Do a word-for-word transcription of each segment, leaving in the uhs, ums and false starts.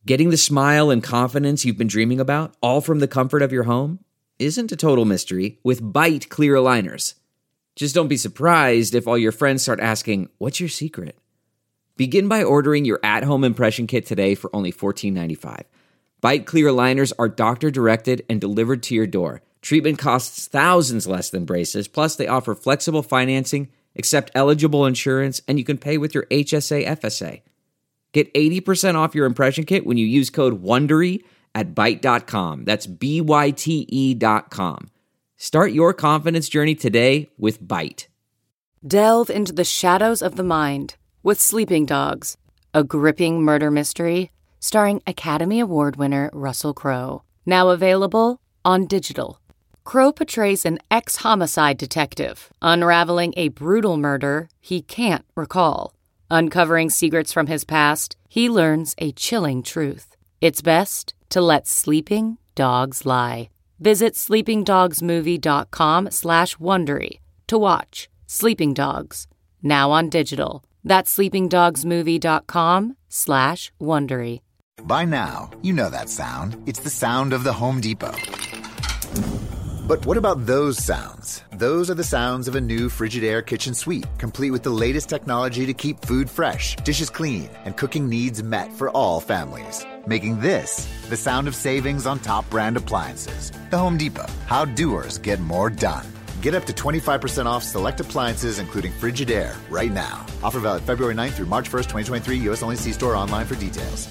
Getting the smile and confidence you've been dreaming about, all from the comfort of your home, isn't a total mystery with Byte clear aligners. Just don't be surprised if all your friends start asking, "What's your secret?" Begin by ordering your at-home impression kit today for only fourteen ninety-five. Byte clear aligners are doctor-directed and delivered to your door. Treatment costs thousands less than braces, plus they offer flexible financing, accept eligible insurance, and you can pay with your H S A F S A. Get eighty percent off your impression kit when you use code WONDERY at byte dot com. That's B Y T E dot com. Start your confidence journey today with Byte. Delve into the shadows of the mind with Sleeping Dogs, a gripping murder mystery starring Academy Award winner Russell Crowe. Now available on digital. Crowe portrays an ex-homicide detective unraveling a brutal murder he can't recall. Uncovering secrets from his past, he learns a chilling truth. It's best to let sleeping dogs lie. Visit sleepingdogsmovie.com slash Wondery to watch Sleeping Dogs, now on digital. That's sleepingdogsmovie.com slash Wondery. By now, you know that sound. It's the sound of the Home Depot. But what about those sounds? Those are the sounds of a new Frigidaire kitchen suite, complete with the latest technology to keep food fresh, dishes clean, and cooking needs met for all families. Making this the sound of savings on top brand appliances. The Home Depot. How doers get more done. Get up to twenty-five percent off select appliances, including Frigidaire, right now. Offer valid February ninth through March first, twenty twenty-three. U S only. See store online for details.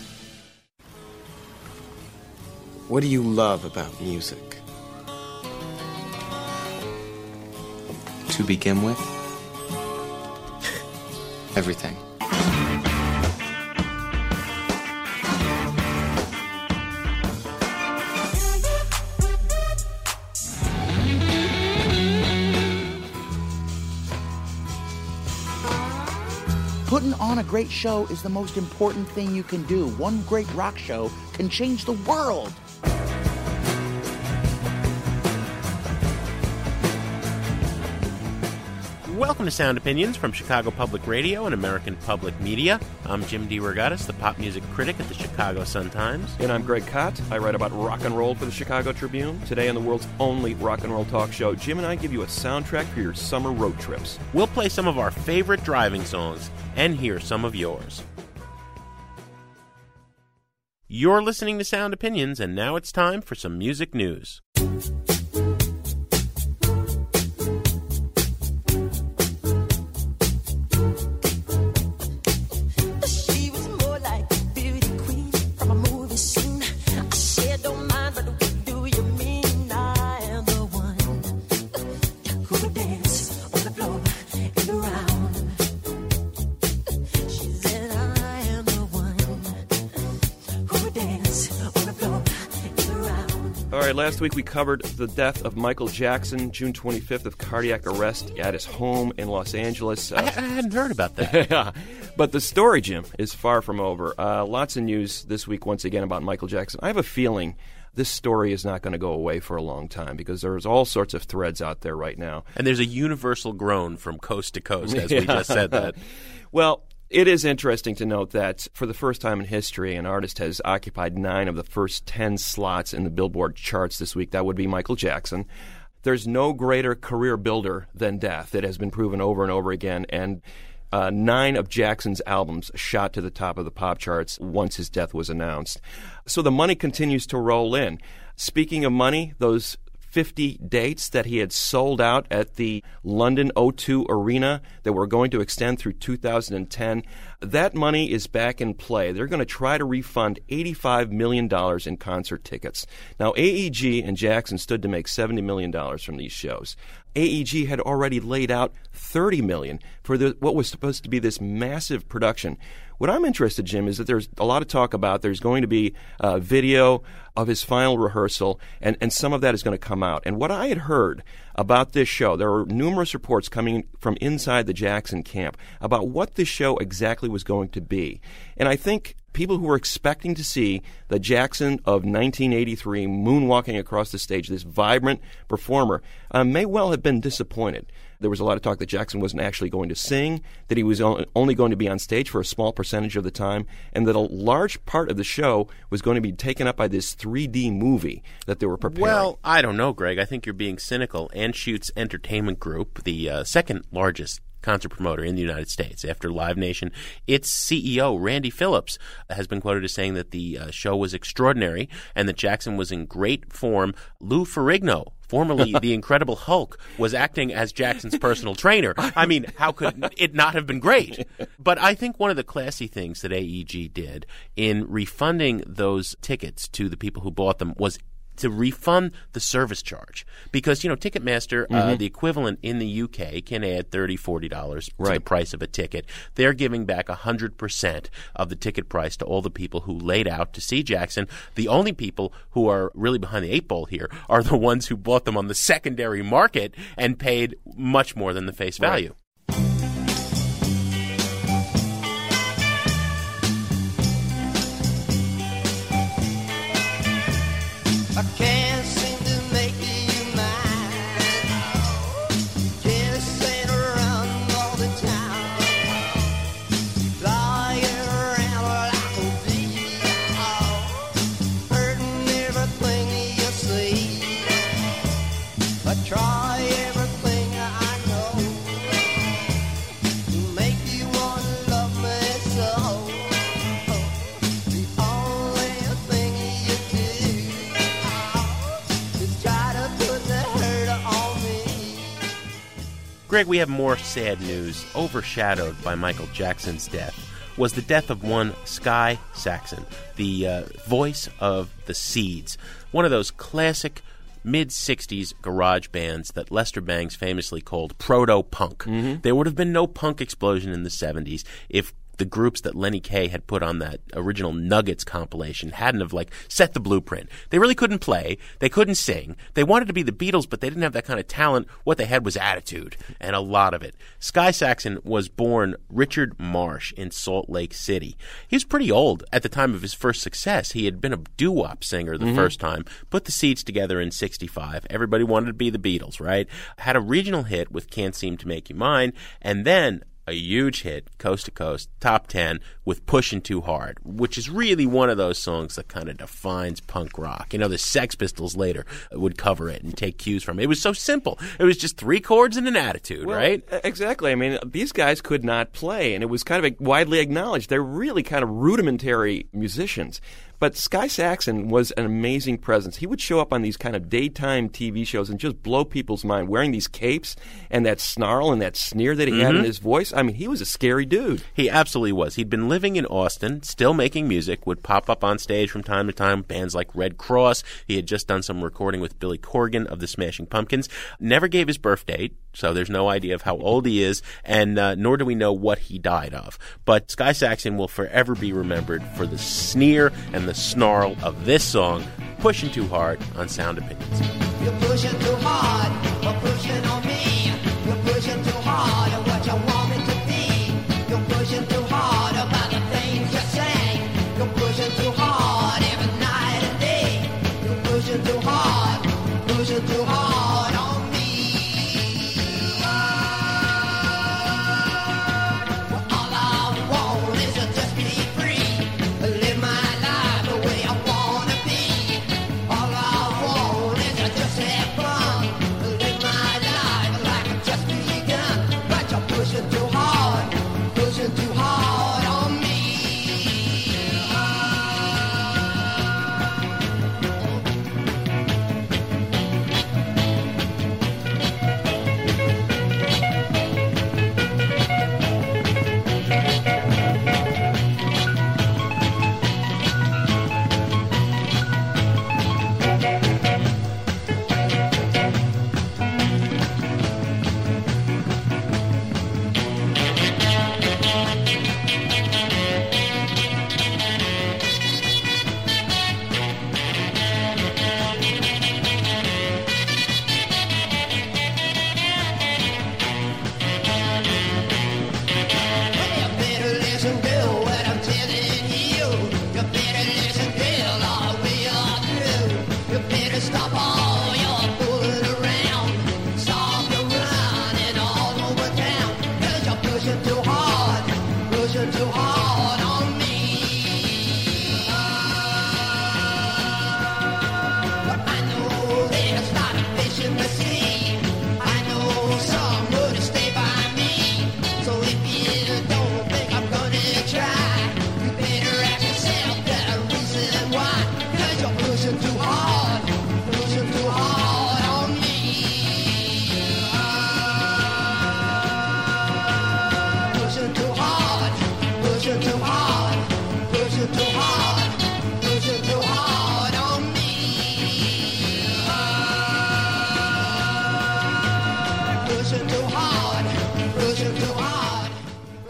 What do you love about music? To begin with, everything. Putting on a great show is the most important thing you can do. One great rock show can change the world. Welcome to Sound Opinions from Chicago Public Radio and American Public Media. I'm Jim DeRogatis, the pop music critic at the Chicago Sun-Times. And I'm Greg Kot. I write about rock and roll for the Chicago Tribune. Today on the world's only rock and roll talk show, Jim and I give you a soundtrack for your summer road trips. We'll play some of our favorite driving songs and hear some of yours. You're listening to Sound Opinions, and now it's time for some music news. Last week we covered the death of Michael Jackson, June twenty-fifth, of cardiac arrest at his home in Los Angeles. Uh, I, I hadn't heard about that. Yeah, but the story, Jim, is far from over. Uh, lots of news this week once again about Michael Jackson. I have a feeling this story is not going to go away for a long time because there's all sorts of threads out there right now. And there's a universal groan from coast to coast, as yeah. we just said that. Well, it is interesting to note that for the first time in history, an artist has occupied nine of the first ten slots in the Billboard charts this week. That would be Michael Jackson. There's no greater career builder than death. It has been proven over and over again. And uh, nine of Jackson's albums shot to the top of the pop charts once his death was announced. So the money continues to roll in. Speaking of money, those fifty dates that he had sold out at the London O two Arena that were going to extend through two thousand ten. That money is back in play. They're going to try to refund eighty-five million dollars in concert tickets. Now, A E G and Jackson stood to make seventy million dollars from these shows. A E G had already laid out thirty million dollars for the, what was supposed to be this massive production. What I'm interested, Jim, is that there's a lot of talk about there's going to be a video of his final rehearsal, and, and some of that is going to come out. And what I had heard about this show, there were numerous reports coming from inside the Jackson camp about what this show exactly was going to be. And I think people who were expecting to see the Jackson of nineteen eighty-three moonwalking across the stage, this vibrant performer, uh, may well have been disappointed. There was a lot of talk that Jackson wasn't actually going to sing, that he was only going to be on stage for a small percentage of the time, and that a large part of the show was going to be taken up by this three D movie that they were preparing. Well, I don't know, Greg. I think you're being cynical. Anschutz Entertainment Group, the uh, second largest concert promoter in the United States after Live Nation, its C E O, Randy Phillips, has been quoted as saying that the uh, show was extraordinary and that Jackson was in great form. Lou Ferrigno, formerly the Incredible Hulk, was acting as Jackson's personal trainer. I mean, how could it not have been great? But I think one of the classy things that A E G did in refunding those tickets to the people who bought them was to refund the service charge. Because, you know, Ticketmaster, mm-hmm. uh, the equivalent in the U K, can add thirty dollars, forty dollars to right. the price of a ticket. They're giving back one hundred percent of the ticket price to all the people who laid out to see Jackson. The only people who are really behind the eight ball here are the ones who bought them on the secondary market and paid much more than the face value. Right. I can't seem to make you mine. Chasing around all the time, flying around like a bee, hurting everything you see. I try everything I know to make you want to love me so. The only thing you do, Greg, we have more sad news. Overshadowed by Michael Jackson's death was the death of one Sky Saxon, the uh, voice of the Seeds, one of those classic mid-sixties garage bands that Lester Bangs famously called proto-punk. Mm-hmm. There would have been no punk explosion in the seventies if the groups that Lenny Kaye had put on that original Nuggets compilation hadn't have, like, set the blueprint. They really couldn't play. They couldn't sing. They wanted to be the Beatles, but they didn't have that kind of talent. What they had was attitude, and a lot of it. Sky Saxon was born Richard Marsh in Salt Lake City. He was pretty old at the time of his first success. He had been a doo-wop singer the mm-hmm. first time, put the Seeds together in sixty-five. Everybody wanted to be the Beatles, right? Had a regional hit with Can't Seem to Make You Mine, and then a huge hit, coast to coast, top ten, with Pushin' Too Hard, which is really one of those songs that kind of defines punk rock. You know, the Sex Pistols later would cover it and take cues from it. It was so simple. It was just three chords and an attitude, well, right? Exactly. I mean, these guys could not play, and it was kind of widely acknowledged. They're really kind of rudimentary musicians. But Sky Saxon was an amazing presence. He would show up on these kind of daytime T V shows and just blow people's mind, wearing these capes and that snarl and that sneer that he mm-hmm. had in his voice. I mean, he was a scary dude. He absolutely was. He'd been living in Austin, still making music, would pop up on stage from time to time, bands like Red Cross. He had just done some recording with Billy Corgan of the Smashing Pumpkins. Never gave his birth date, so there's no idea of how old he is, and uh, nor do we know what he died of. But Sky Saxon will forever be remembered for the sneer and the snarl of this song, Pushing Too Hard, on Sound Opinions. You're pushing too hard, you're pushing on me. You're pushing too hard at what you want me to be. You're pushing too hard about the things you say. You're pushing too hard every night and day. You're pushing too hard, pushing too hard on me. Well, all I want is to just be free, live my life the way I wanna be. All I want is to just have fun.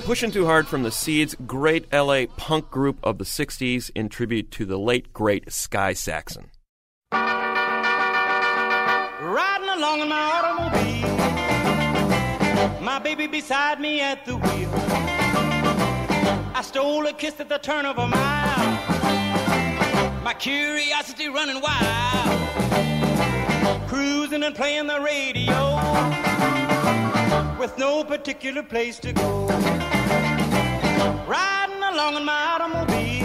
Pushing Too Hard from the Seeds, great L A punk group of the sixties in tribute to the late, great Sky Saxon. Riding along in my automobile, my baby beside me at the wheel. I stole a kiss at the turn of a mile, my curiosity running wild. Cruising and playing the radio, with no particular place to go. Riding along in my automobile,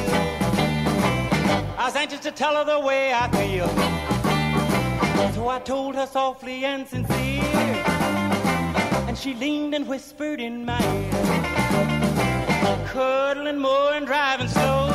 I was anxious to tell her the way I feel. So I told her softly and sincere, and she leaned and whispered in my ear, cuddling more and driving slow,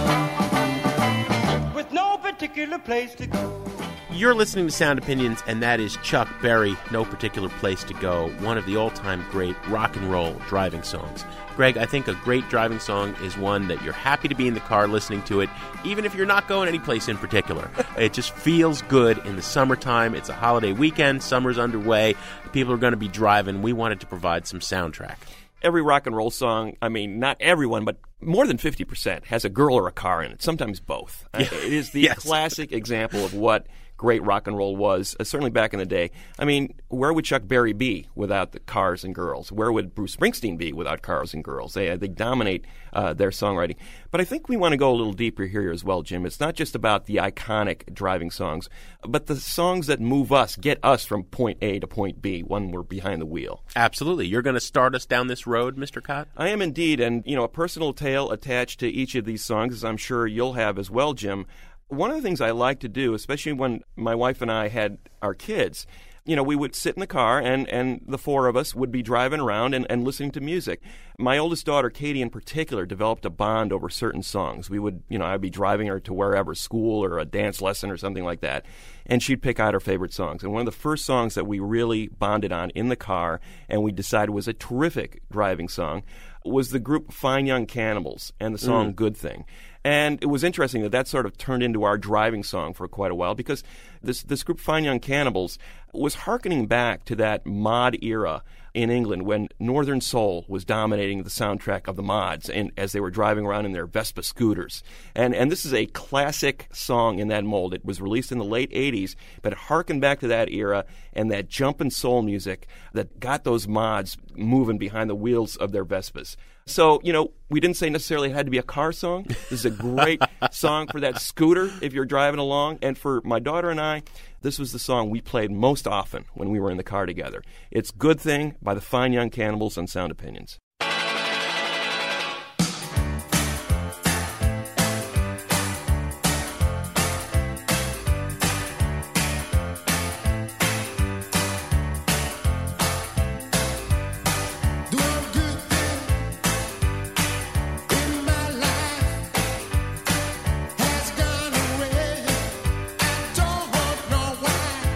with no particular place to go. You're listening to Sound Opinions, and that is Chuck Berry, No Particular Place to Go, one of the all-time great rock and roll driving songs. Greg, I think a great driving song is one that you're happy to be in the car listening to it, even if you're not going any place in particular. It just feels good in the summertime. It's a holiday weekend. Summer's underway. People are going to be driving. We wanted to provide some soundtrack. Every rock and roll song, I mean, not everyone, but more than fifty percent has a girl or a car in it, sometimes both. Yeah. It is the yes. classic example of what great rock and roll was, uh, certainly back in the day. I mean, where would Chuck Berry be without the cars and girls? Where would Bruce Springsteen be without cars and girls? They, uh, they dominate uh, their songwriting. But I think we want to go a little deeper here as well, Jim. It's not just about the iconic driving songs, but the songs that move us, get us from point A to point B when we're behind the wheel. Absolutely. You're going to start us down this road, Mister Cott? I am indeed, and, you know, a personal tale attached to each of these songs, as I'm sure you'll have as well, Jim. One of the things I like to do, especially when my wife and I had our kids, you know, we would sit in the car and, and the four of us would be driving around and, and listening to music. My oldest daughter, Katie in particular, developed a bond over certain songs. We would, you know, I'd be driving her to wherever, school or a dance lesson or something like that, and she'd pick out her favorite songs. And one of the first songs that we really bonded on in the car and we decided was a terrific driving song was the group Fine Young Cannibals and the song mm. Good Thing. And it was interesting that that sort of turned into our driving song for quite a while because this this group, Fine Young Cannibals, was hearkening back to that mod era in England when Northern Soul was dominating the soundtrack of the mods and as they were driving around in their Vespa scooters. And and this is a classic song in that mold. It was released in the late eighties, but it harkened back to that era and that jumpin' soul music that got those mods moving behind the wheels of their Vespas. So, you know, we didn't say necessarily it had to be a car song. This is a great song for that scooter if you're driving along. And for my daughter and I, this was the song we played most often when we were in the car together. It's Good Thing by the Fine Young Cannibals on Sound Opinions.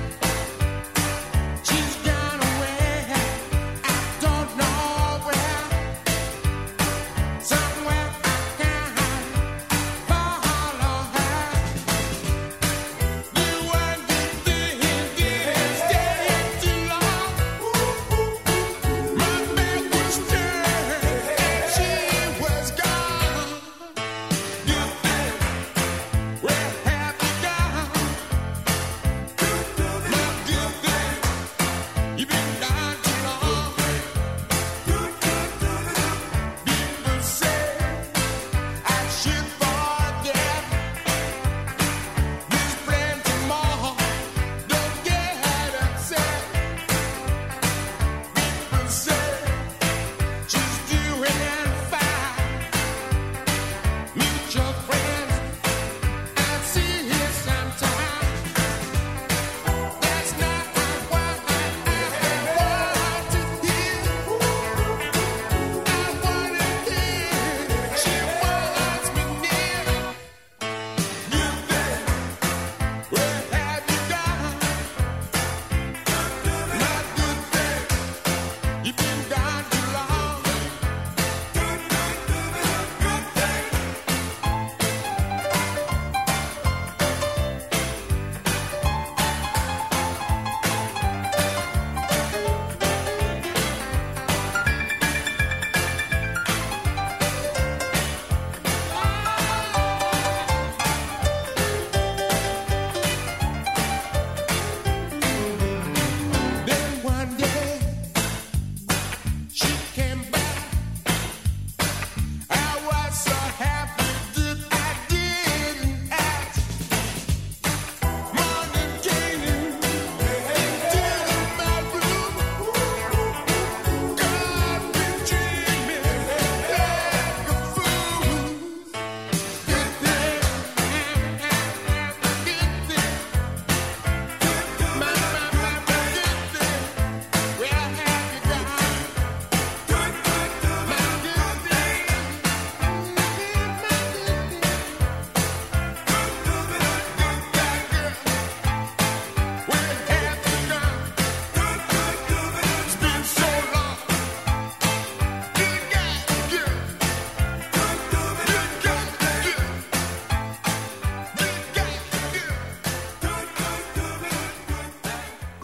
She's gone away. I don't know where.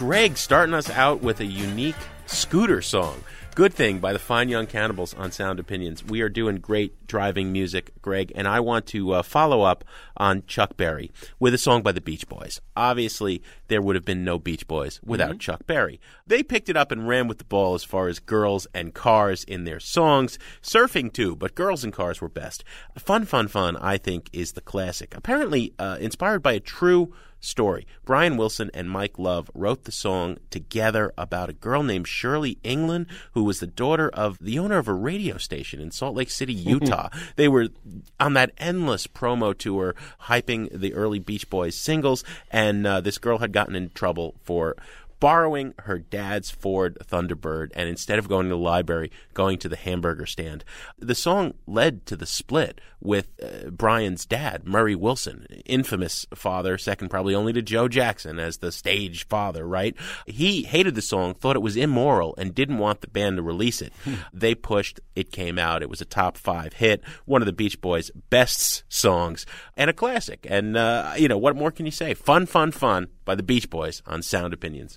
Greg starting us out with a unique scooter song. Good Thing by the Fine Young Cannibals on Sound Opinions. We are doing great driving music, Greg, and I want to uh, follow up on Chuck Berry with a song by the Beach Boys. Obviously, there would have been no Beach Boys without mm-hmm. Chuck Berry. They picked it up and ran with the ball as far as girls and cars in their songs. Surfing, too, but girls and cars were best. Fun, Fun, Fun, I think, is the classic. Apparently uh, inspired by a true story. Brian Wilson and Mike Love wrote the song together about a girl named Shirley England, who was the daughter of the owner of a radio station in Salt Lake City, Utah. They were on that endless promo tour hyping the early Beach Boys singles, and uh, this girl had gotten in trouble for borrowing her dad's Ford Thunderbird and instead of going to the library, going to the hamburger stand. The song led to the split with uh, Brian's dad, Murray Wilson, infamous father, second probably only to Joe Jackson as the stage father, right? He hated the song, thought it was immoral, and didn't want the band to release it. They pushed, it came out. It was a top five hit, one of the Beach Boys' best songs, and a classic. And, uh, you know, what more can you say? Fun, Fun, Fun by the Beach Boys on Sound Opinions.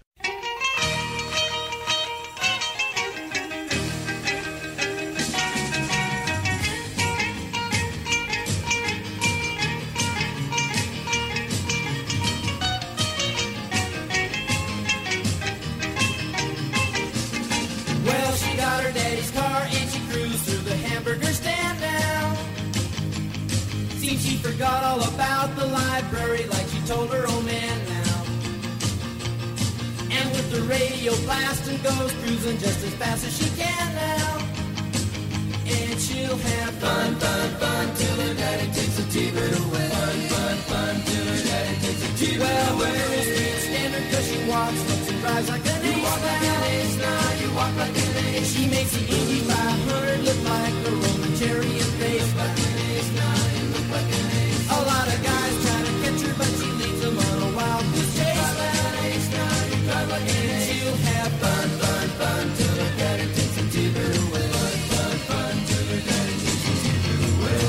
Well, she got her daddy's car and she cruised through the hamburger stand now. Seems she forgot all about the library like she told her old man now. And with the radio blasting goes cruising just as fast as she can now. And she'll have fun, fun, fun till her daddy takes the T-bird away. Fun, fun, fun till her daddy takes the T-bird well, away. Well, the girl can't stand her cause she walks, looks and drives like an ace. You walk like an ace now, you walk like an ace. She makes the Indy five hundred look like a Roman chariot race. Like an ace now, you look like an ace. A lot of guys try to catch her, but she leads them on a wild goose chase. Like an ace now, you drive like an ace. She'll have fun, fun, fun till her daddy takes the T-bird away. Fun, fun, fun till her daddy takes the T-bird away.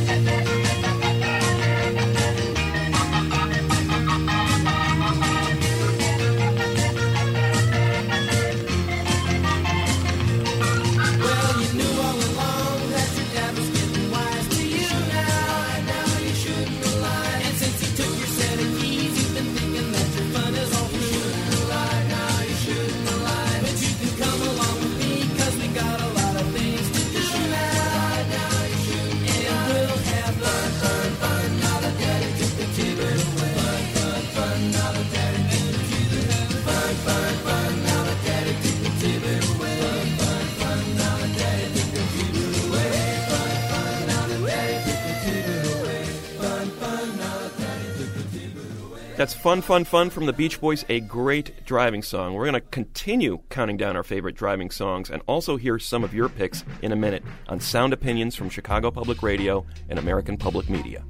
Well, you knew all along that your dad was getting wise to you now, and now you shouldn't rely. And since he took your set of keys, you've been thinking that your fun is all through. You shouldn't rely, now you shouldn't rely. But you can come along with me, cause we got a lot of things to do now. Now you shouldn't, and we'll have fun, fun, fun. Now that daddy took the T-bird away. Fun, fun, fun. Now that daddy took the T-bird away. Fun, fun, fun. Now that daddy took the T-bird away. Fun, fun, fun. Now that daddy took the T-bird away. Fun, fun. Now that daddy took the T-bird away. Fun, fun. Now that daddy took the T-bird away. That's Fun, Fun, Fun from the Beach Boys, a great driving song. We're going to continue counting down our favorite driving songs and also hear some of your picks in a minute on Sound Opinions from Chicago Public Radio and American Public Media.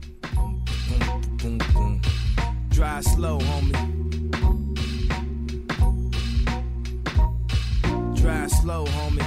Drive slow, homie. Drive slow, homie.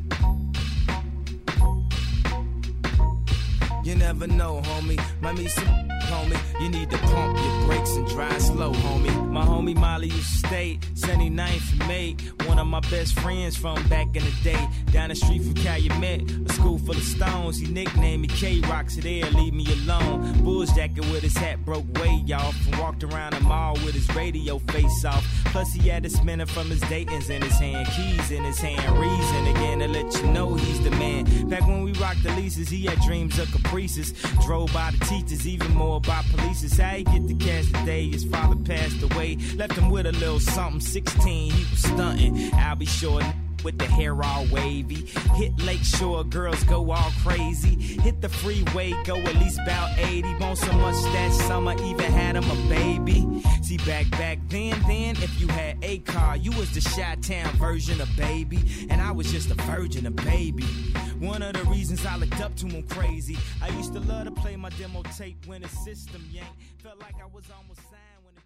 You never know, homie. Might meet some homie. You need to pump your brakes and drive slow, homie. My homie Molly used to stay seventy-ninth and May. One of my best friends from back in the day. Down the street from Calumet, a school full of stones. He nicknamed me K-Rock, so there, leave me alone. Bulls jacket with his hat broke way off. And walked around the mall with his radio face off. Plus he had a spinner from his Dayton's in his hand. Keys in his hand, reason again to let you know he's the man. Back when we rocked the leases, he had dreams of Caprices. Drove by the teachers, even more by police. How he get the cash today? His father passed away. Left him with a little something. sixteen, he was stunting. I'll be sure with the hair all wavy. Hit Lakeshore, girls go all crazy. Hit the freeway, go at least about eighty. Want so much that summer, even had him a baby. See, back back then, then, if you had a car, you was the Chi-Town version of Baby. And I was just a virgin of Baby. One of the reasons I looked up to him crazy. I used to love to play my demo tape when the system yanked. Felt like I was almost signed when it...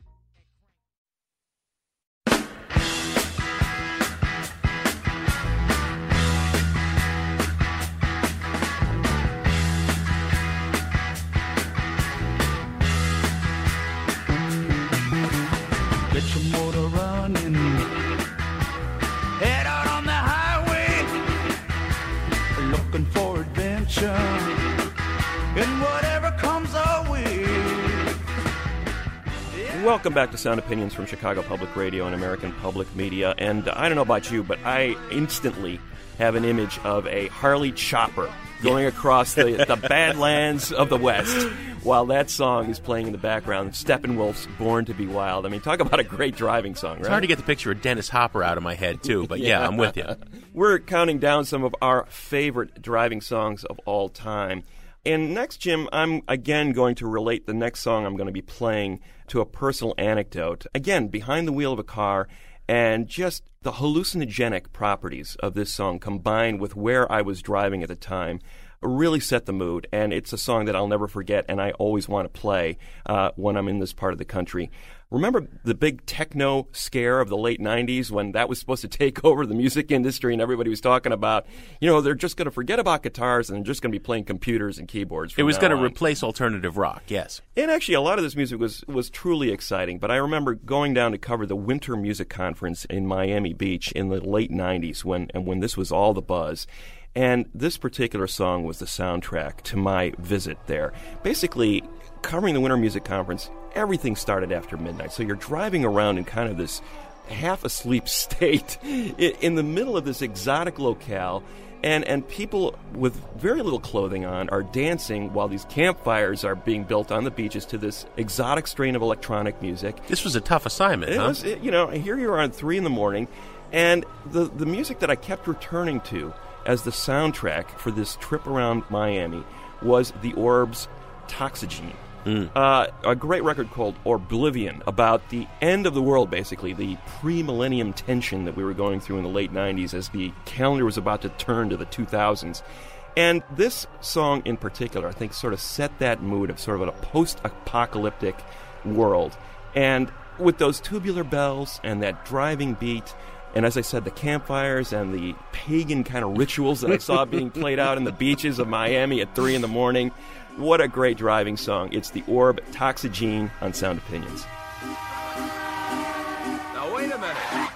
Get your motor running, Welcome back to Sound Opinions from Chicago Public Radio and American Public Media. And I don't know about you, but I instantly have an image of a Harley chopper going across the, the Badlands of the West while that song is playing in the background. Steppenwolf's Born to be Wild. I mean, talk about a great driving song, right? It's hard to get the picture of Dennis Hopper out of my head, too, but yeah, yeah I'm with you. We're counting down some of our favorite driving songs of all time. And next, Jim, I'm again going to relate the next song I'm going to be playing to a personal anecdote. Again, behind the wheel of a car, and just the hallucinogenic properties of this song combined with where I was driving at the time really set the mood. And it's a song that I'll never forget, and I always want to play uh, when I'm in this part of the country. Remember the big techno scare of the late nineties when that was supposed to take over the music industry and everybody was talking about, you know, they're just going to forget about guitars and they're just going to be playing computers and keyboards from It was now going to on. replace alternative rock, yes. And actually, a lot of this music was, was truly exciting. But I remember going down to cover the Winter Music Conference in Miami Beach in the late nineties when, and when this was all the buzz. And this particular song was the soundtrack to my visit there. Basically, covering the Winter Music Conference, everything started after midnight. So you're driving around in kind of this half-asleep state in the middle of this exotic locale, and, and people with very little clothing on are dancing while these campfires are being built on the beaches to this exotic strain of electronic music. This was a tough assignment, it huh? Was, it, you know, here you are at three in the morning, and the, the music that I kept returning to as the soundtrack for this trip around Miami was the Orb's Toxigene. Mm. Uh, a great record called Orblivion, about the end of the world, basically, the pre-millennium tension that we were going through in the late nineties as the calendar was about to turn to the two thousands. And this song in particular, I think, sort of set that mood of sort of a post-apocalyptic world. And with those tubular bells and that driving beat, and as I said, the campfires and the pagan kind of rituals that I saw being played out in the beaches of Miami at three in the morning, what a great driving song. It's the Orb Toxigene on Sound Opinions. Now, wait a minute.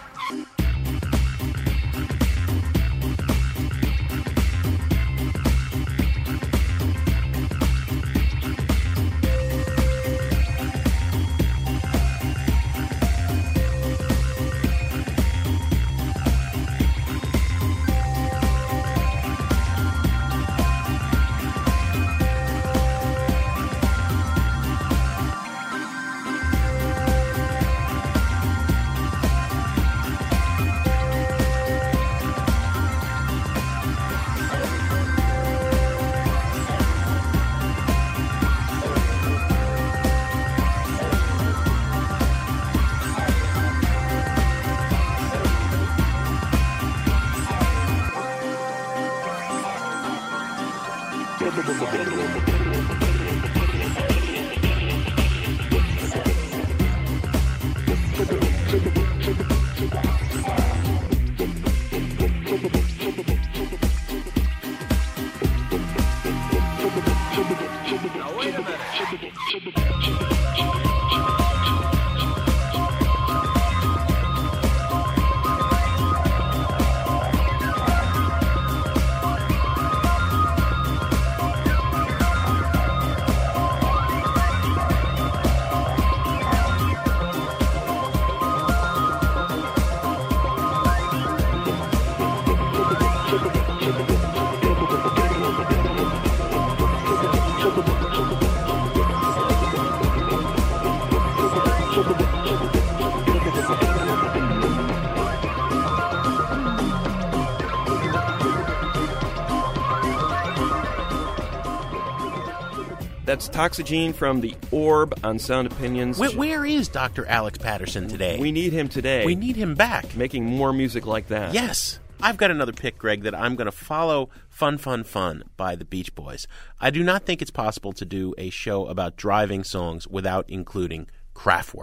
That's Toxigene from the Orb on Sound Opinions. Where, where is Doctor Alex Patterson today? We need him today. We need him back. Making more music like that. Yes. I've got another pick, Greg, that I'm going to follow Fun, Fun, Fun by the Beach Boys. I do not think it's possible to do a show about driving songs without including Kraftwerk.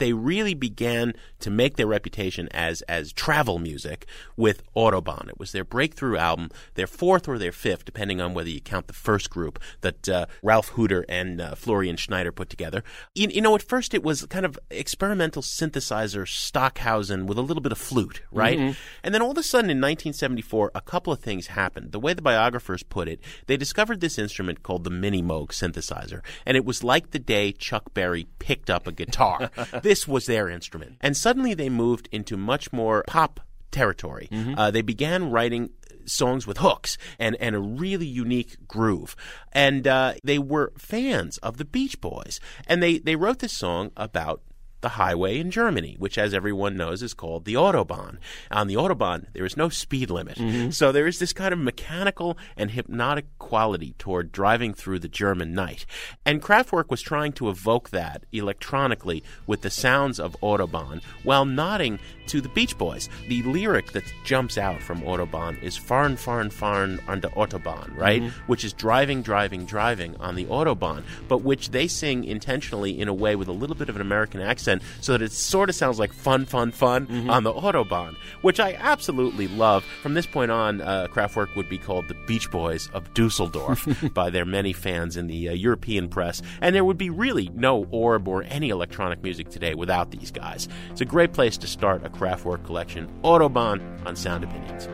they really began to make their reputation as as travel music with Autobahn. It was their breakthrough album, their fourth or their fifth, depending on whether you count the first group that uh, Ralph Hooter and uh, Florian Schneider put together. You, you know, at first it was kind of experimental synthesizer Stockhausen with a little bit of flute, right? Mm-hmm. And then all of a sudden in nineteen seventy-four, a couple of things happened. The way the biographers put it, they discovered this instrument called the Mini Moog synthesizer, and it was like the day Chuck Berry picked up a guitar. This was their instrument. And suddenly they moved into much more pop territory. Mm-hmm. Uh, they began writing songs with hooks and, and a really unique groove. And uh, they were fans of the Beach Boys. And they, they wrote this song about the highway in Germany, which, as everyone knows, is called the Autobahn. On the Autobahn, there is no speed limit. Mm-hmm. So there is this kind of mechanical and hypnotic quality toward driving through the German night. And Kraftwerk was trying to evoke that electronically with the sounds of Autobahn while nodding to the Beach Boys. The lyric that jumps out from Autobahn is fahren, fahren, fahren on the Autobahn, right? Mm-hmm. Which is driving, driving, driving on the Autobahn, but which they sing intentionally in a way with a little bit of an American accent so that it sort of sounds like fun, fun, fun mm-hmm. on the Autobahn, which I absolutely love. From this point on, uh, Kraftwerk would be called the Beach Boys of Dusseldorf by their many fans in the uh, European press, and there would be really no Orb or any electronic music today without these guys. It's a great place to start a Kraftwerk collection. Autobahn on Sound Opinions.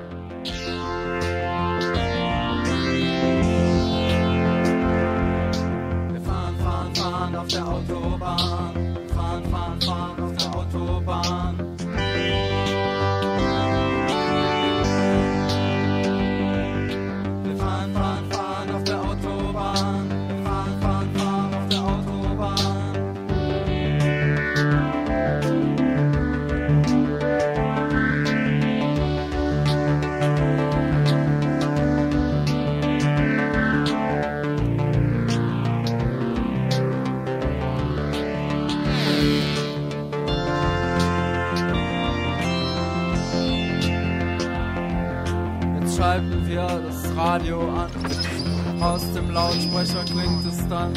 Wir fahren, fahren, fahren auf der Autobahn. Fahren, fahren, fahren auf der Autobahn. Wir fahren, fahren, fahren auf der Autobahn. Wir fahren, fahren, fahren auf der Autobahn. Schalten wir das Radio an, aus dem Lautsprecher klingt es dann.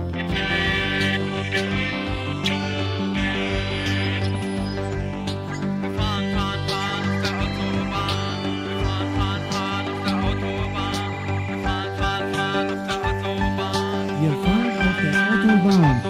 Wir fahren, fahren, fahren auf der Autobahn. Wir fahren, fahren, fahren auf der Autobahn. Wir fahren, fahren, fahren auf der Autobahn. Wir fahren auf der Autobahn.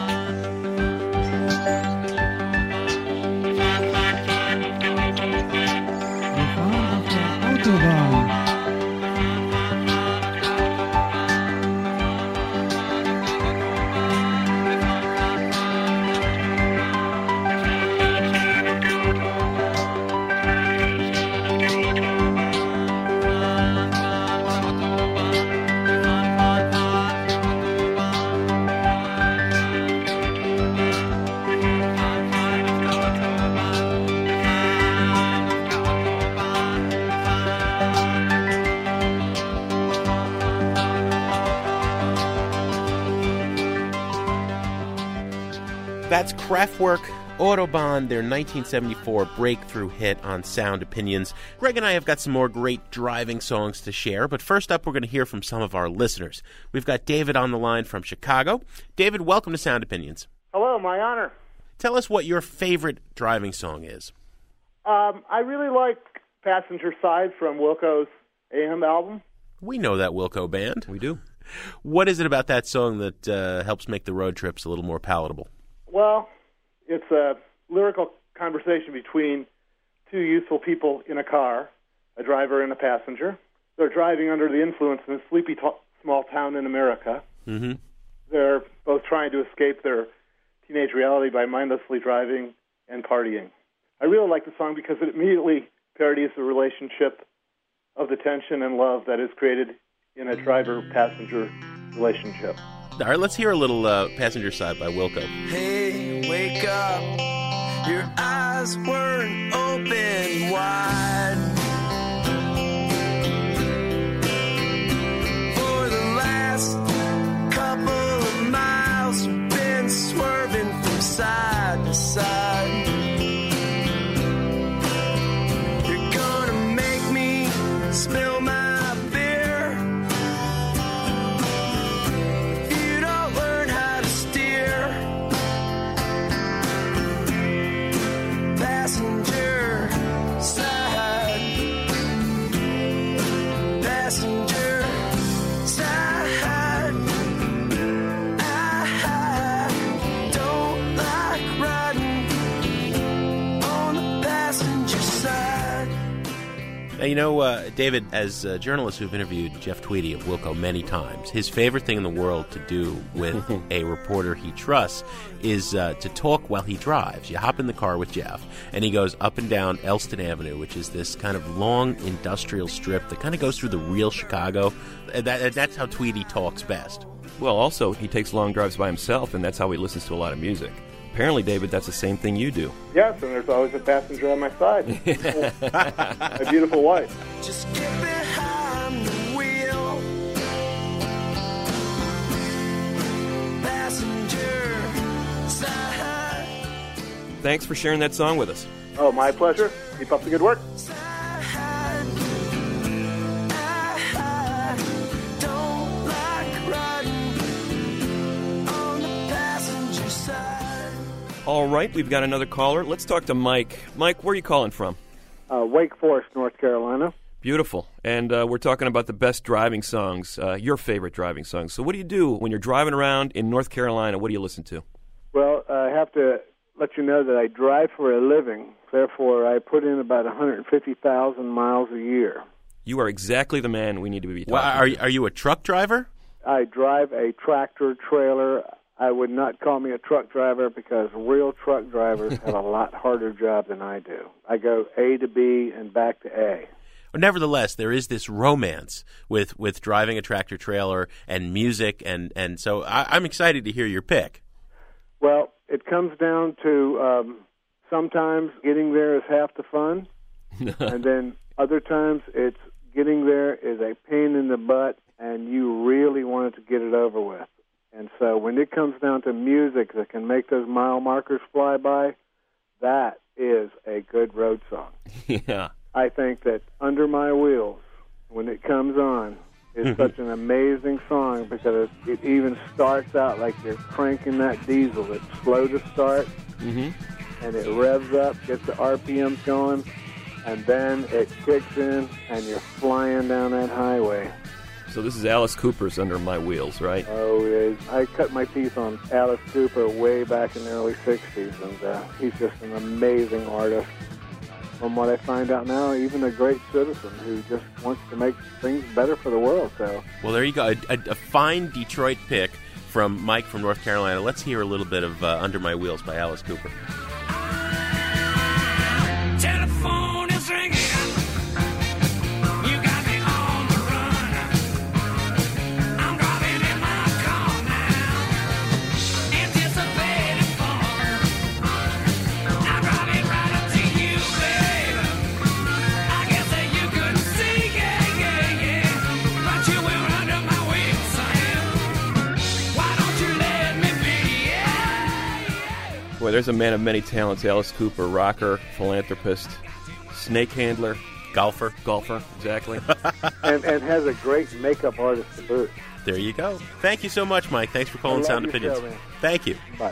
That's Kraftwerk, Autobahn, their nineteen seventy-four breakthrough hit on Sound Opinions. Greg and I have got some more great driving songs to share, but first up we're going to hear from some of our listeners. We've got David on the line from Chicago. David, welcome to Sound Opinions. Hello, my honor. Tell us what your favorite driving song is. Um, I really like Passenger Side from Wilco's A M album. We know that Wilco band. We do. What is it about that song that uh, helps make the road trips a little more palatable? Well, it's a lyrical conversation between two youthful people in a car, a driver and a passenger. They're driving under the influence in a sleepy t- small town in America. Mm-hmm. They're both trying to escape their teenage reality by mindlessly driving and partying. I really like the song because it immediately parodies the relationship of the tension and love that is created in a driver-passenger relationship. All right, let's hear a little uh, Passenger Side by Wilco. Hey, wake up, your eyes weren't open wide. For the last couple of miles, you've been swerving from side to side. You're gonna make me spill my Now, you know, uh, David, as uh, journalists who've interviewed Jeff Tweedy of Wilco many times, his favorite thing in the world to do with a reporter he trusts is uh, to talk while he drives. You hop in the car with Jeff, and he goes up and down Elston Avenue, which is this kind of long industrial strip that kind of goes through the real Chicago. That, that's how Tweedy talks best. Well, also, he takes long drives by himself, and that's how he listens to a lot of music. Apparently, David, that's the same thing you do. Yes, and there's always a passenger on my side. My beautiful wife. Just get behind the wheel. Passenger side. Thanks for sharing that song with us. Oh, my pleasure. Keep up the good work. Don't like riding on the passenger side. All right, we've got another caller. Let's talk to Mike. Mike, where are you calling from? Uh, Wake Forest, North Carolina. Beautiful. And uh, we're talking about the best driving songs, uh, your favorite driving songs. So what do you do when you're driving around in North Carolina? What do you listen to? Well, I have to let you know that I drive for a living. Therefore, I put in about one hundred fifty thousand miles a year. You are exactly the man we need to be talking Well, are, to. are you a truck driver? I drive a tractor trailer. I would not call me a truck driver because real truck drivers have a lot harder job than I do. I go A to B and back to A. Nevertheless, there is this romance with, with driving a tractor trailer and music, and, and so I, I'm excited to hear your pick. Well, it comes down to um, sometimes getting there is half the fun, and then other times it's getting there is a pain in the butt, and you really wanted to get it over with. And so when it comes down to music that can make those mile markers fly by, that is a good road song. Yeah. I think that Under My Wheels, when it comes on, is such an amazing song because it even starts out like you're cranking that diesel. It's slow to start, Mm-hmm. and it revs up, gets the R P Ms going, and then it kicks in, and you're flying down that highway. So this is Alice Cooper's Under My Wheels, right? Oh, yeah. I cut my teeth on Alice Cooper way back in the early sixties, and uh, he's just an amazing artist. From what I find out now, even a great citizen who just wants to make things better for the world. So, Well, there you go. A, a, a fine Detroit pick from Mike from North Carolina. Let's hear a little bit of uh, Under My Wheels by Alice Cooper. Telephone is ringing. You got me on the run. I'm driving in my car now. Anticipating fun. I'm driving right up to you, babe. I guess that you couldn't see, yeah, yeah, yeah. But you were under my wheels, Sam. Why don't you let me be, yeah? Boy, there's a man of many talents. Alice Cooper, rocker, philanthropist, snake handler, golfer. Golfer, exactly. and, and has a great makeup artist to boot. There you go. Thank you so much, Mike. Thanks for calling I love Sound your Opinions. show, man. Thank you. Bye.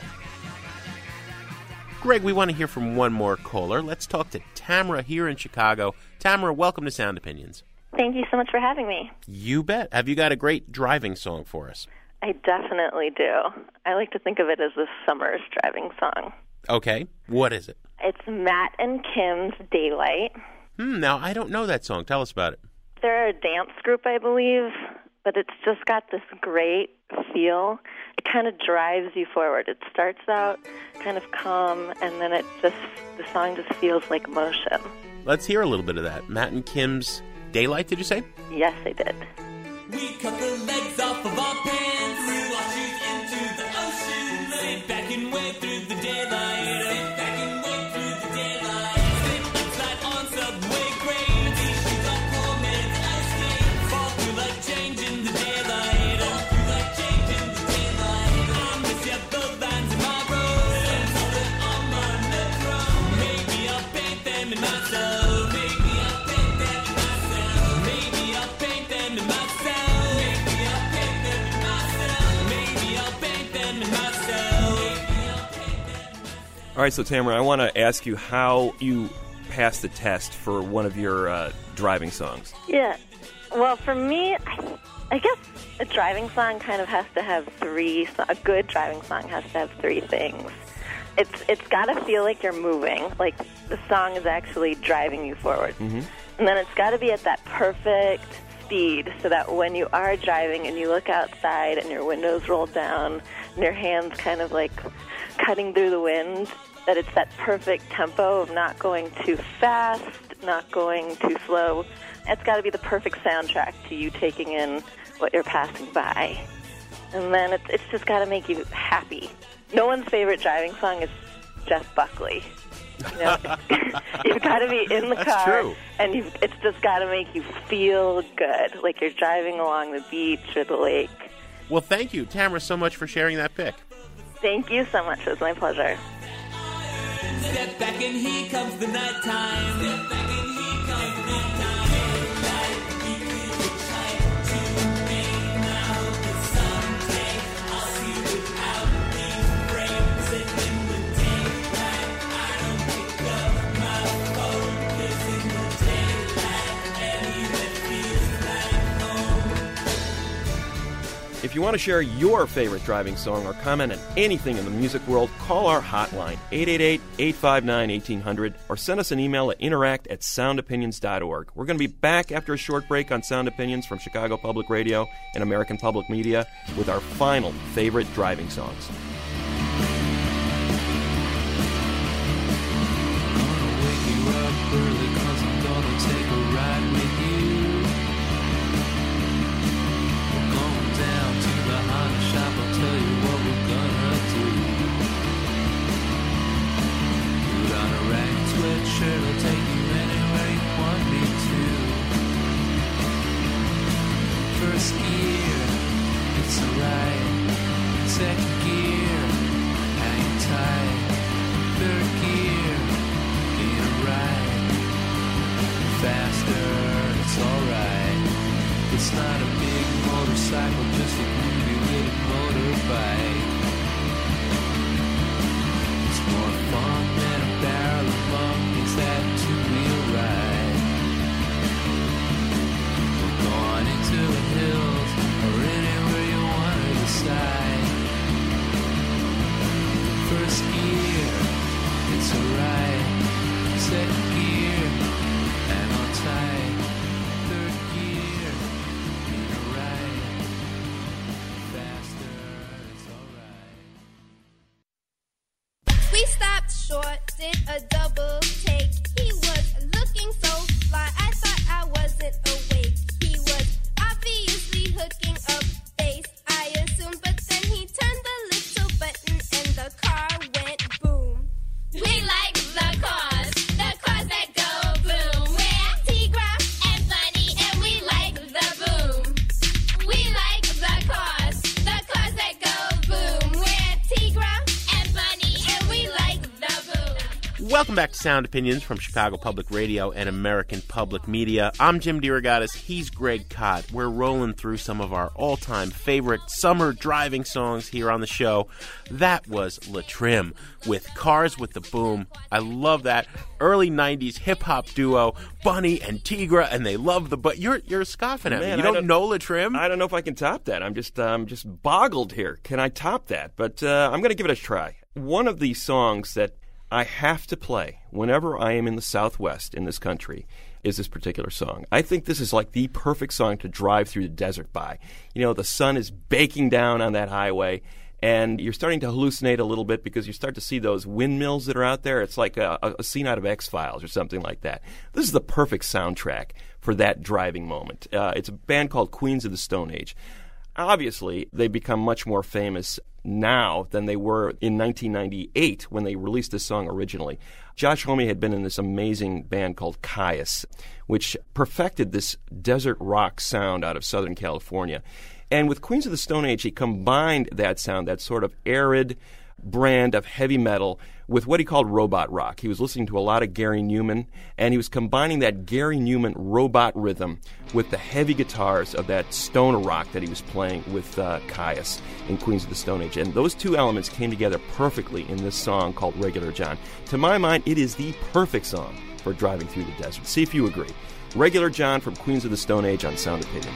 Greg, we want to hear from one more caller. Let's talk to Tamara here in Chicago. Tamara, welcome to Sound Opinions. Thank you so much for having me. You bet. Have you got a great driving song for us? I definitely do. I like to think of it as a summer's driving song. Okay. What is it? It's Matt and Kim's Daylight. Hmm, now, I don't know that song. Tell us about it. They're a dance group, I believe, but it's just got this great feel. It kind of drives you forward. It starts out kind of calm, and then it just, the song just feels like motion. Let's hear a little bit of that. Matt and Kim's Daylight, did you say? Yes, I did. We cut the legs off of our pants, threw our shoes into the ocean, laid back and went through the daylight, laid back and went through the daylight, slip and slide on subway grades, these shoes are poor man's ice skate, fall through like change in the daylight, fall through like change in the daylight, I miss ya, those lines in my road, something on my metro, maybe I'll paint them in myself, maybe I'll paint them in myself, maybe I'll paint them in myself. All right, so Tamara, I want to ask you how you passed the test for one of your uh, driving songs. Yeah. Well, for me, I, I guess a driving song kind of has to have three, a good driving song has to have three things. it's it's got to feel like you're moving, like the song is actually driving you forward. Mm-hmm. And then it's got to be at that perfect speed so that when you are driving and you look outside and your windows roll down and your hands kind of like cutting through the wind, that it's that perfect tempo of not going too fast, not going too slow. It's got to be the perfect soundtrack to you taking in what you're passing by. And then it's, it's just got to make you happy. No one's favorite driving song is Jeff Buckley. You know, you've got to be in the That's car, true. and you've, it's just got to make you feel good, like you're driving along the beach or the lake. Well, thank you, Tamara, so much for sharing that pick. Thank you so much. It was my pleasure. Step back and here comes the nighttime. Step back and here comes the nighttime. If you want to share your favorite driving song or comment on anything in the music world, call our hotline, eight eight eight, eight five nine, one eight hundred, or send us an email at interact at sound opinions dot org. We're going to be back after a short break on Sound Opinions from Chicago Public Radio and American Public Media with our final favorite driving songs. We stopped short, did a double take. He was looking so fly, I thought I wasn't awake. He was obviously hooking up bass, I assumed, but then he turned the little button and the car went boom. We like the cars, the cars that go boom. We're Tigra and Bunny, and we like the boom. We like the cars, the cars that go boom. We're Tigra and Bunny, and we like the boom. Welcome back to Sound Opinions from Chicago Public Radio and American Public Media. I'm Jim DeRogatis. He's Greg Kot. We're rolling through some of our all-time favorite summer driving songs here on the show. That was La Trim with Cars with the Boom. I love that. Early nineties hip-hop duo, Bunny and Tigra, and they love the... But you're you're scoffing at Man, me. You I don't, don't- know La Trim? I don't know if I can top that. I'm just um, just boggled here. Can I top that? But uh, I'm going to give it a try. One of the songs that I have to play whenever I am in the Southwest in this country is this particular song. I think this is like the perfect song to drive through the desert by. You know, the sun is baking down on that highway, and you're starting to hallucinate a little bit because you start to see those windmills that are out there. It's like a, a scene out of X-Files or something like that. This is the perfect soundtrack for that driving moment. Uh, it's a band called Queens of the Stone Age. Obviously, they've become much more famous now than they were in nineteen ninety-eight when they released this song originally. Josh Homme had been in this amazing band called Caius, which perfected this desert rock sound out of Southern California. And with Queens of the Stone Age, he combined that sound, that sort of arid brand of heavy metal, with what he called robot rock. He was listening to a lot of Gary Newman, and he was combining that Gary Newman robot rhythm with the heavy guitars of that stoner rock that he was playing with uh, Caius in Queens of the Stone Age. And those two elements came together perfectly in this song called Regular John. To my mind, it is the perfect song for driving through the desert. See if you agree. Regular John from Queens of the Stone Age on Sound Opinions.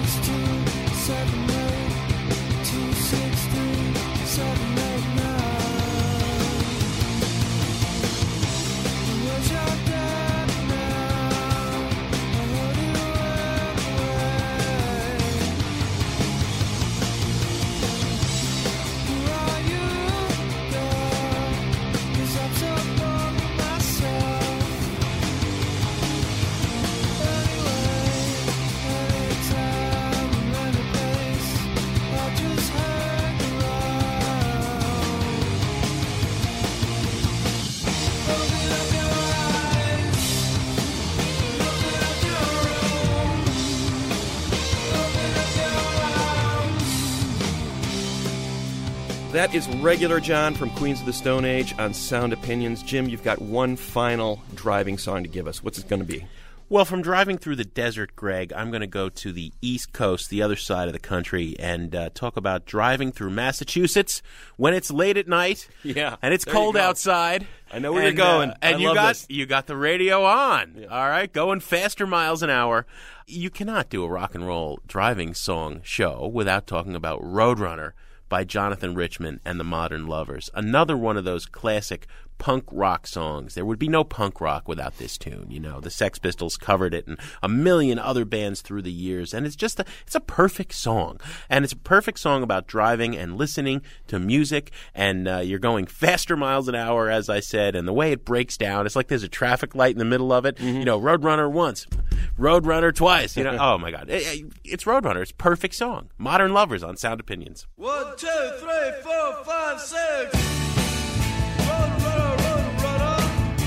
That is Regular John from Queens of the Stone Age on Sound Opinions. Jim, you've got one final driving song to give us. What's it going to be? Well, from driving through the desert, Greg, I'm going to go to the East Coast, the other side of the country, and uh, talk about driving through Massachusetts when it's late at night. Yeah, and it's there you cold go. outside. I know where and, you're going. Uh, and I you love got this. you got the radio on. Yeah. All right, going faster miles an hour. You cannot do a rock and roll driving song show without talking about Roadrunner by Jonathan Richman and the Modern Lovers. Another one of those classic punk rock songs. There would be no punk rock without this tune. You know, the Sex Pistols covered it and a million other bands through the years. And it's just a, it's a perfect song. And it's a perfect song about driving and listening to music. And uh, you're going faster miles an hour, as I said. And the way it breaks down, it's like there's a traffic light in the middle of it. Mm-hmm. You know, Roadrunner once, Roadrunner twice. You know, oh my God. It, it, it's Roadrunner. It's a perfect song. Modern Lovers on Sound Opinions. One, two, three, four, five, six. Road, road, road, runner.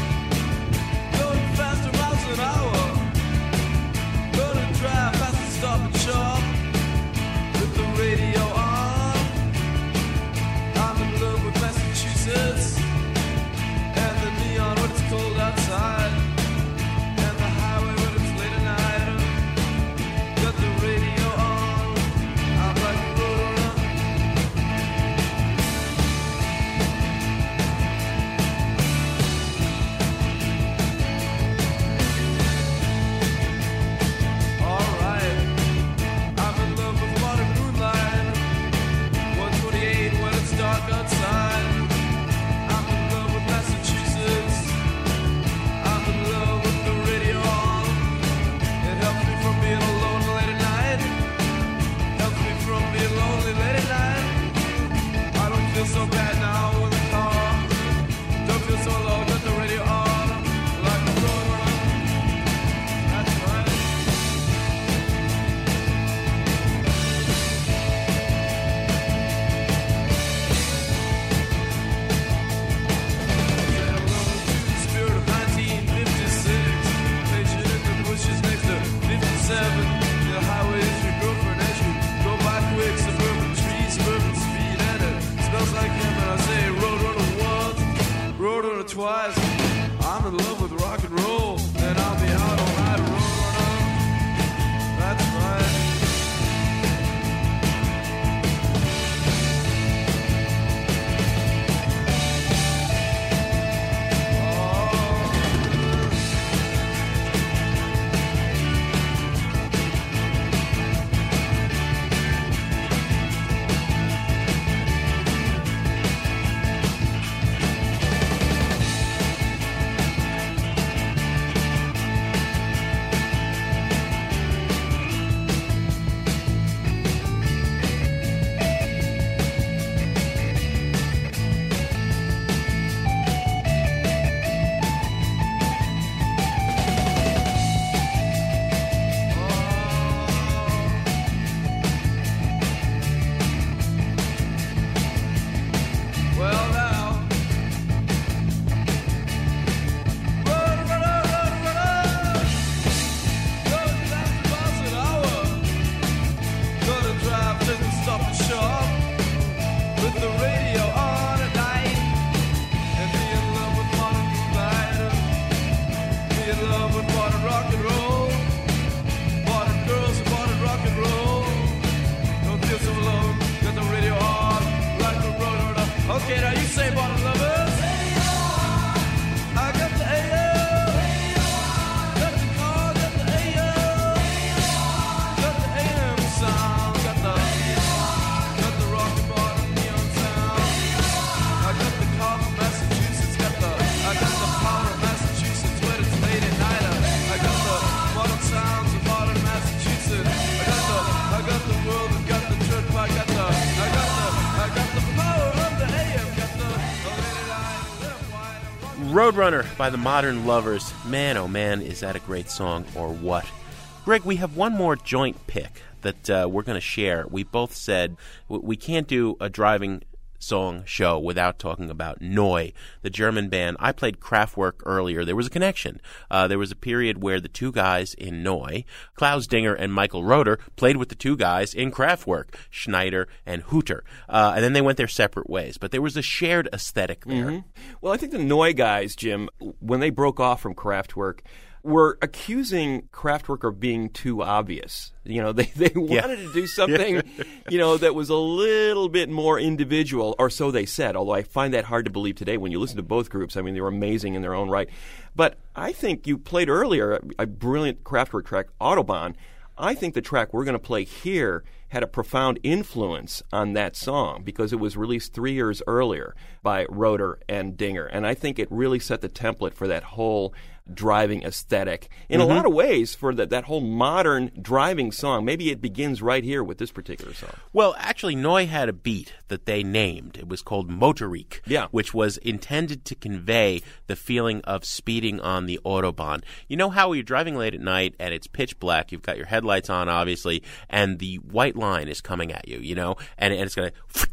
Going faster miles an hour. Gonna drive fast and stop and shop. With the radio on. I'm in love with Massachusetts. And the neon when it's cold outside. And the highway when it's late at night. Got the radio on. I'm like a road runner. Roadrunner by the Modern Lovers. Man, oh man, is that a great song or what? Greg, we have one more joint pick that uh, we're going to share. We both said w- we can't do a driving song show without talking about Neu, the German band. I played Kraftwerk earlier. There was a connection. Uh, there was a period where the two guys in Neu, Klaus Dinger and Michael Roeder, played with the two guys in Kraftwerk, Schneider and Hutter. Uh, and then they went their separate ways. But there was a shared aesthetic there. Mm-hmm. Well, I think the Neu guys, Jim, when they broke off from Kraftwerk, were accusing Kraftwerk of being too obvious. You know, they, they wanted Yeah. to do something, you know, that was a little bit more individual, or so they said, although I find that hard to believe today when you listen to both groups. I mean, they were amazing in their own right. But I think you played earlier a, a brilliant Kraftwerk track, Autobahn. I think the track we're going to play here had a profound influence on that song because it was released three years earlier by Roeder and Dinger. And I think it really set the template for that whole driving aesthetic in Mm-hmm. a lot of ways for that, that whole modern driving song. Maybe it begins right here with this particular song. Well, actually, Neu had a beat that they named. It was called Motorik, Yeah. which was intended to convey the feeling of speeding on the Autobahn. You know how you're driving late at night and it's pitch black, you've got your headlights on, obviously, and the white line is coming at you, you know, and, and it's going to...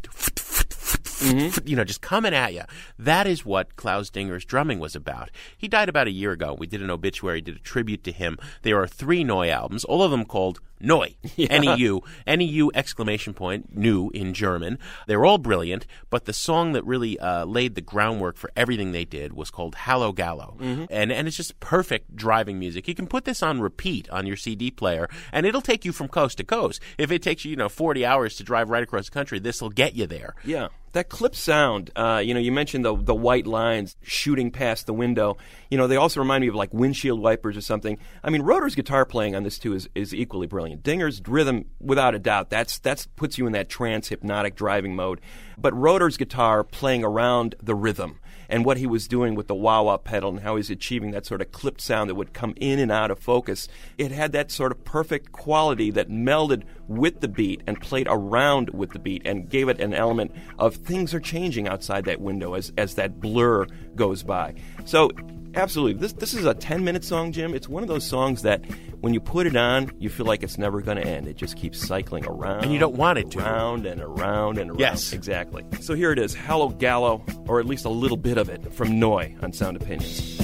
Mm-hmm. You know, just coming at you. That is what Klaus Dinger's drumming was about. He died about a year ago. We did an obituary, did a tribute to him. There are three Neu albums, all of them called Neu, Yeah. N E U, N E U exclamation point, new in German. They're all brilliant, but the song that really uh, laid the groundwork for everything they did was called Hallo Gallo. Mm-hmm. And, and it's just perfect driving music. You can put this on repeat on your C D player, and it'll take you from coast to coast. If it takes you, you know, forty hours to drive right across the country, this will get you there. Yeah, that clip sound, uh, you know, you mentioned the the white lines shooting past the window. You know, they also remind me of like windshield wipers or something. I mean, Roeder's guitar playing on this too is, is equally brilliant. Dinger's rhythm, without a doubt, that's that's puts you in that trance hypnotic driving mode. But Roeder's guitar playing around the rhythm and what he was doing with the wah-wah pedal and how he's achieving that sort of clipped sound that would come in and out of focus. It had that sort of perfect quality that melded with the beat and played around with the beat and gave it an element of things are changing outside that window as, as that blur goes by. So, absolutely. This this is a ten-minute song, Jim. It's one of those songs that when you put it on, you feel like it's never going to end. It just keeps cycling around. And you don't want it to. Around and around and around. Yes. Exactly. So here it is, Hallo Gallo, or at least a little bit of it, from Neu on Sound Opinions.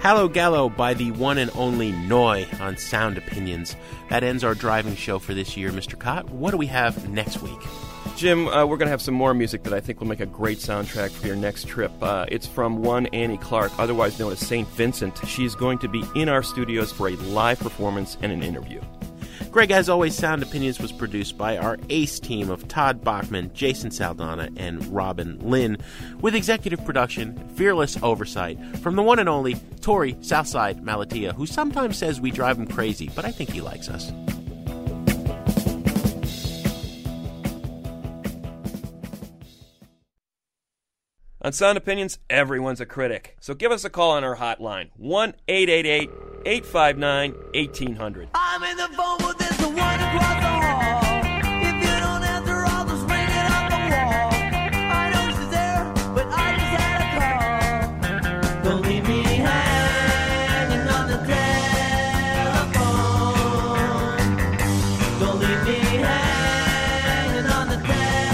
Hallo Gallo by the one and only Noi on Sound Opinions. That ends our driving show for this year, Mister Cott. What do we have next week? Jim, uh, we're going to have some more music that I think will make a great soundtrack for your next trip. Uh, it's from one Annie Clark, otherwise known as Saint Vincent. She's going to be in our studios for a live performance and an interview. Greg, as always, Sound Opinions was produced by our ace team of Todd Bachman, Jason Saldana, and Robin Lynn, with executive production, fearless oversight from the one and only Tori Southside Malatia, who sometimes says we drive him crazy, but I think he likes us. On Sound Opinions, everyone's a critic. So give us a call on our hotline, one eight eight eight, eight five nine, one eight hundred. I'm in the phone, but there's the one across the hall. If you don't answer, I'll just ring it on the wall. I know she's there, but I just had a call. Don't leave me hanging on the telephone. Don't leave me hanging on the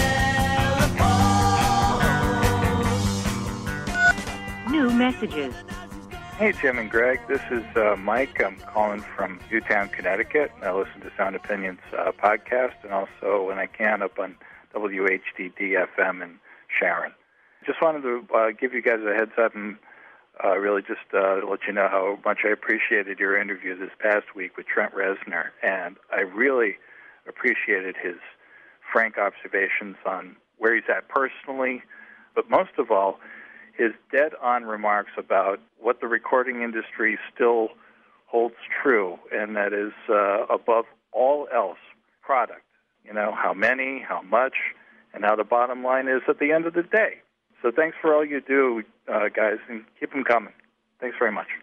telephone. New messages. Hey, Jim and Greg. This is uh, Mike. I'm calling from Newtown, Connecticut. I listen to Sound Opinions uh, podcast and also, when I can, up on W H D D F M in Sharon. Just wanted to uh, give you guys a heads up and uh, really just uh, let you know how much I appreciated your interview this past week with Trent Reznor. And I really appreciated his frank observations on where he's at personally, but most of all, his dead-on remarks about what the recording industry still holds true, and that is, uh, above all else, product. You know, how many, how much, and how the bottom line is at the end of the day. So thanks for all you do, uh, guys, and keep them coming. Thanks very much.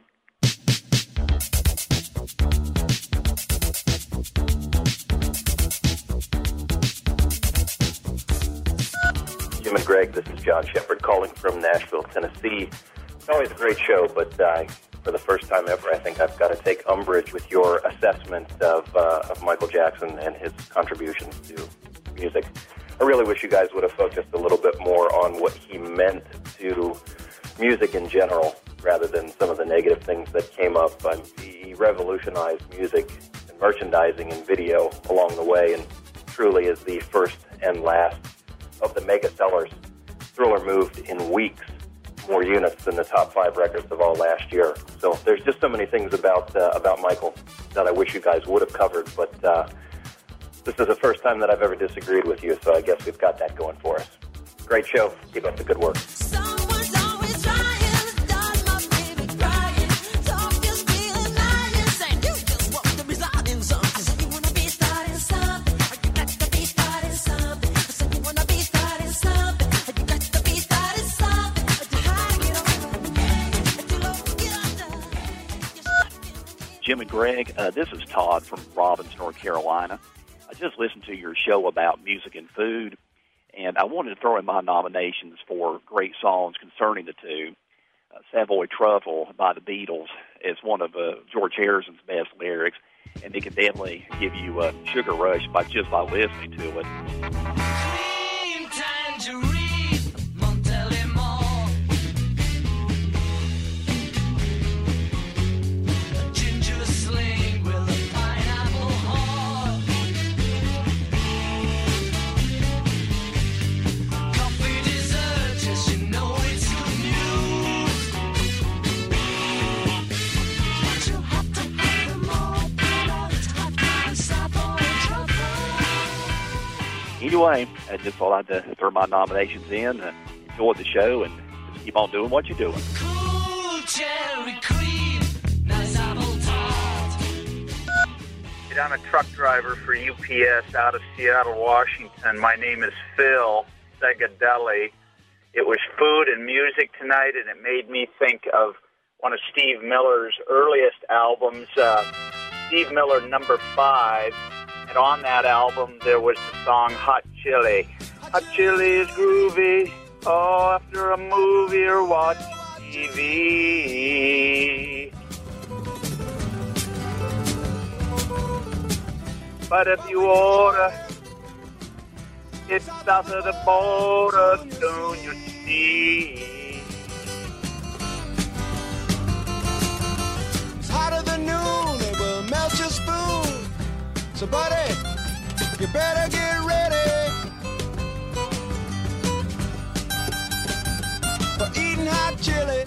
Jim and Greg, this is John Shepard calling from Nashville, Tennessee. It's always a great show, but uh, for the first time ever, I think I've got to take umbrage with your assessment of, uh, of Michael Jackson and his contributions to music. I really wish you guys would have focused a little bit more on what he meant to music in general, rather than some of the negative things that came up. Um, he revolutionized music and merchandising and video along the way, and truly is the first and last of the mega sellers. Thriller moved in weeks more units than the top five records of all last year. So there's just so many things about uh, about Michael that I wish you guys would have covered, but uh, this is the first time that I've ever disagreed with you, so I guess we've got that going for us. Great show. Keep up the good work. Jim and Greg, uh, this is Todd from Robbins, North Carolina. I just listened to your show about music and food, and I wanted to throw in my nominations for great songs concerning the two. Uh, Savoy Truffle by the Beatles is one of uh, George Harrison's best lyrics, and it can definitely give you a sugar rush by just by listening to it. Cream tangerine, Montelimon. A ginger sling with a pineapple heart. Coffee dessert, just you know it's good news. But you have to have them all, but it's hot by Savoy Truffle. Anyway, I just thought I'd uh, throw my nominations in, uh, enjoy the show, and just keep on doing what you're doing. Cool cherry cream, nice apple tart. I'm a truck driver for U P S out of Seattle, Washington. My name is Phil Segadelli. It was food and music tonight, and it made me think of one of Steve Miller's earliest albums, uh, Steve Miller number five. And on that album, there was the song Hot Chili. Hot Chili is groovy, oh, after a movie or watch T V. But if you order it south of the border, soon you'll see. hotter than noon, it will melt your spoon. So buddy, you better get ready for eating hot chili.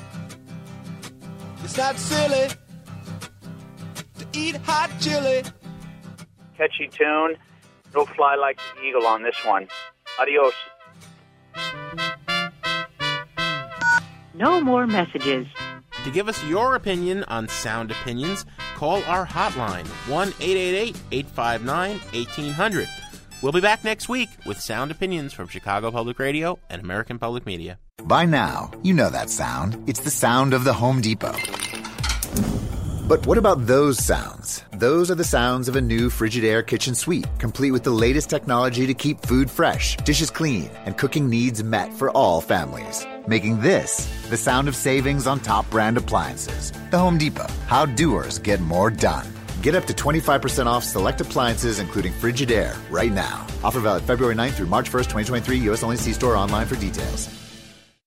It's not silly to eat hot chili. Catchy tune. Go fly like the eagle on this one. Adios. No more messages. To give us your opinion on Sound Opinions, call our hotline, one eight eight eight, eight five nine, one eight hundred. We'll be back next week with Sound Opinions from Chicago Public Radio and American Public Media. By now, you know that sound. It's the sound of the Home Depot. But what about those sounds? Those are the sounds of a new Frigidaire kitchen suite, complete with the latest technology to keep food fresh, dishes clean, and cooking needs met for all families. Making this the sound of savings on top brand appliances. The Home Depot. How doers get more done. Get up to twenty-five percent off select appliances, including Frigidaire, right now. Offer valid February ninth through March first, twenty twenty-three. U S only. See store or online for details.